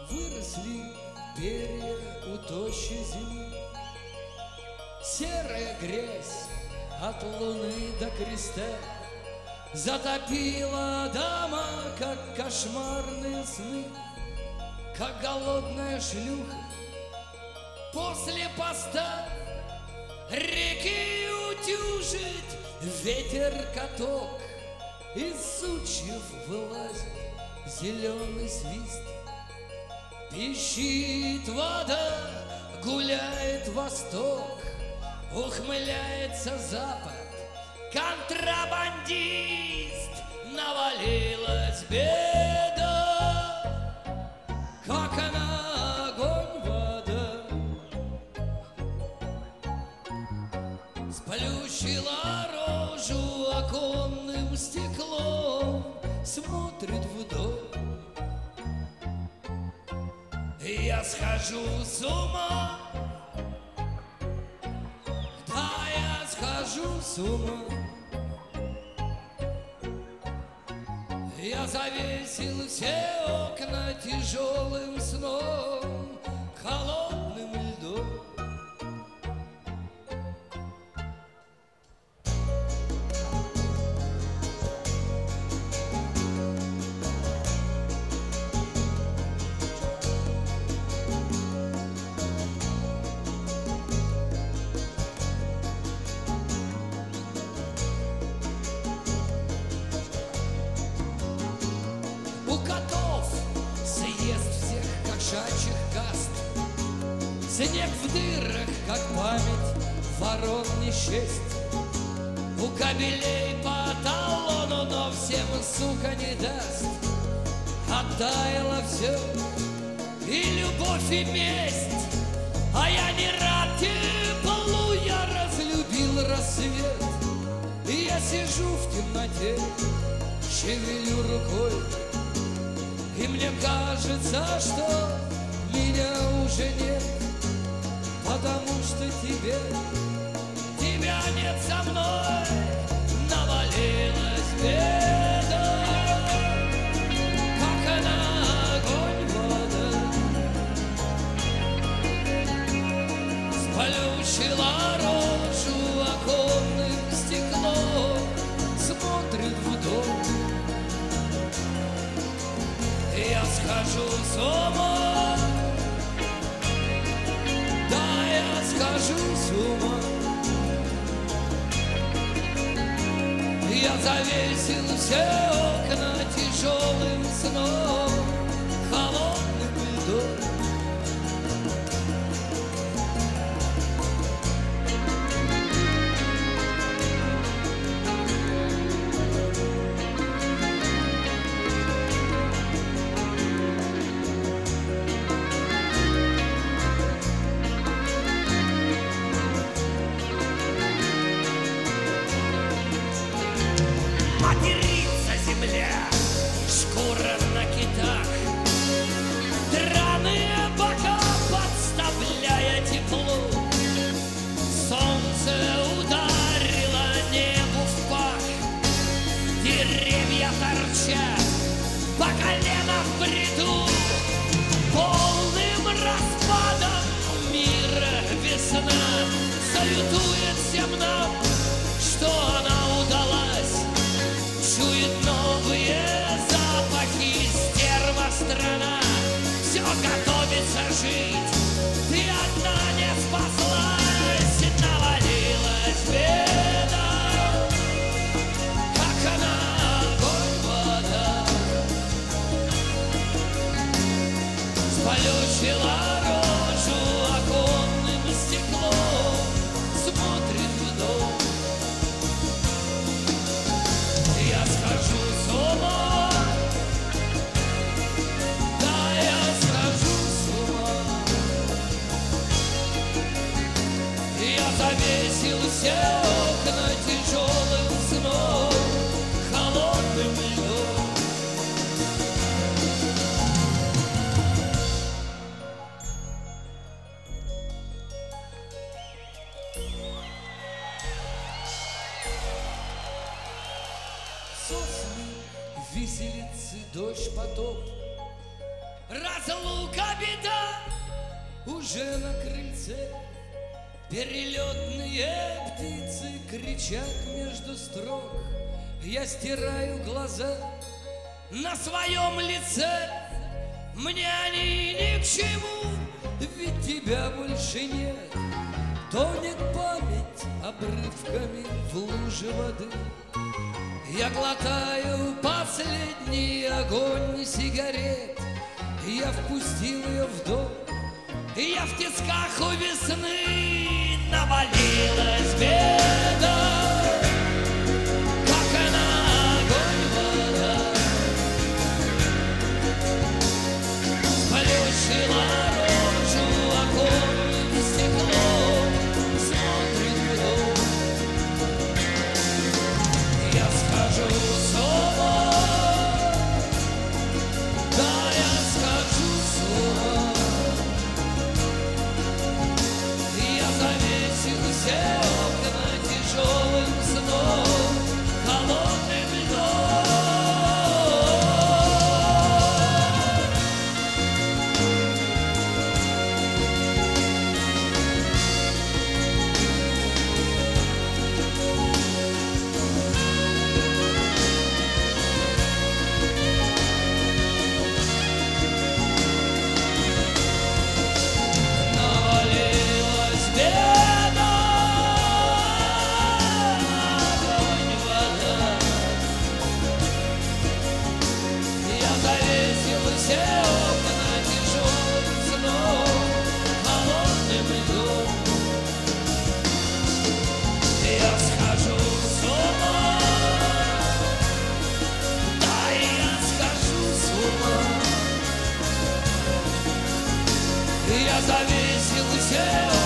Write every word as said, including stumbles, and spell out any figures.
выросли перья у тощей земли. Серая грязь от луны до креста затопила дома, как кошмарные сны, как голодная шлюха после поста реки утюжит ветер-каток. Из сучьев вылазит зеленый свист, пищит вода, гуляет восток, ухмыляется запад, контрабандист. Навалилась беда, как на огонь вода, сплющила рожу оконным стеклом, смотрит в дом. Я схожу с ума, да, я схожу с ума. Я завесил все окна тяжелым сном, холодным льдом. У котов съест всех кошачьих каст, снег в дырах, как память ворон не счесть. У кобелей по талону, но всем, сука, не даст. Оттаяло все, и любовь, и месть, а я не рад теплу, я разлюбил рассвет. И я сижу в темноте, шевелю рукой, и мне кажется, что меня уже нет, потому что тебе, тебя нет со мной. Навалилась беда, как на огонь вода, сплющила рожу оконным стеклом, смотрит в дом. Я схожу с ума, да, я схожу с ума. Я завесил все окна тяжелым сном, холодным льдом. Матерится земля, шкура на китах, драные бока подставляя теплу. Солнце ударило небу в пах, деревья торчат по колено в бреду. Полным распадом мира весна салютует всем нам, что она удалась. Чует новые запахи стерва страна, все готовится жить, ты одна не спаслась. Навалилась беда, как на огонь вода, сплющила рожу оконным стеклом, смотрит в дом. Я схожу с ума, да, я схожу с ума. Я завесил все окна тяжелым сном, холодным льдом. Сосны, виселицы, дождь, потоп, разлука беда. Уже на крыльце перелетные птицы кричат между строк. Я стираю глаза на своем лице, мне они ни к чему, ведь тебя больше нет. Тонет память обрывками в луже воды. Я глотаю последний огонь сигарет. Я впустил ее в дом. Я в тисках у весны, навалилась беда, как на огонь вода. Сплющила рожу оконным стеклом, смотрит в дом. Я схожу с ума, да, я схожу с ума. Все окна тяжелым сном, холодным льдом. Навалилась беда, все окна тяжелым сном, холодным льдом. Я схожу с ума, да, я схожу с ума. Я завесил все